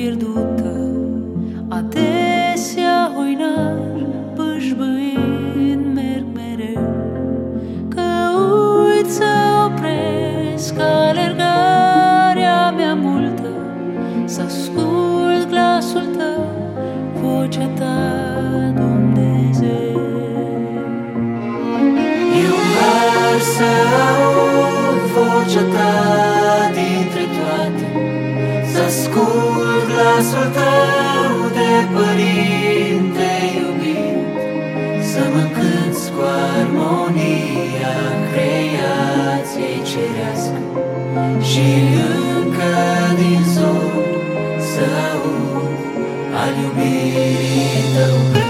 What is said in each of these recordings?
pierdută, adesea hoinar, bâșbâind merg mereu, că uit să opresc alergarea mea multă, să ascult glasul tău, vocea ta, Dumnezeu. Eu vreau să aud vocea ta dintre toate, să ascult glasul tău de părinte iubit, să mă cânți cu armonia creației cerească și încă din zor să aud al iubirii tău cânt.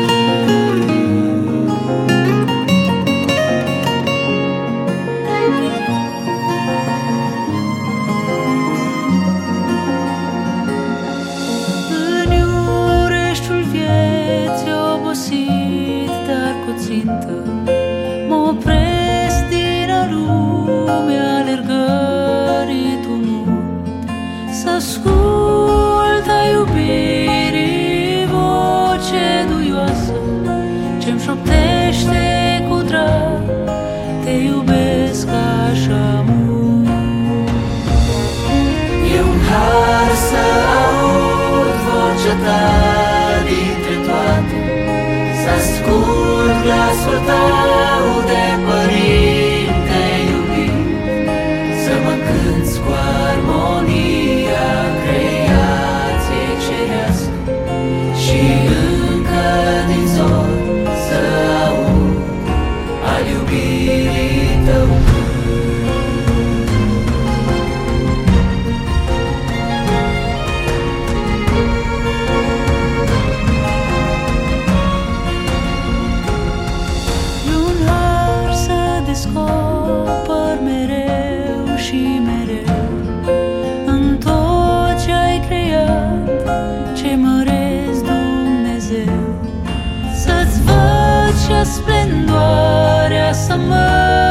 Mă opresc din a lumea alergării tumult, să ascult a iubirii voce duioasă ce-mi șoptește cu drag, te iubesc așa mult. E un har să aud vocea ta dintre toate, să ascult glasul tău de părinte iubit, să mă cânți cu armonia creației cerească și încă din zor să aud al iubirii tău cânt. Descoper mereu și mereu în tot ce-ai creat, ce măresc, Dumnezeu, să-ți văd și splendoarea să mă